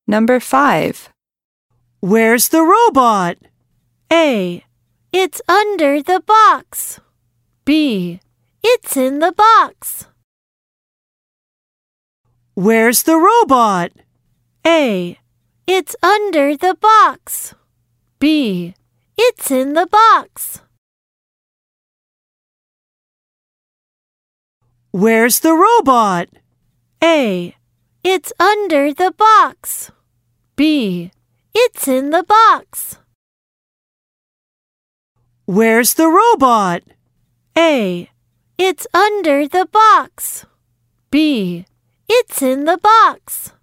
Number 5. Where's the robot? A. It's under the box. B. It's in the box. Where's the robot? A. It's under the box. B. It's in the box. Where's the robot? A. It's under the box. B. It's in the box. Where's the robot? A. It's under the box. B. It's in the box.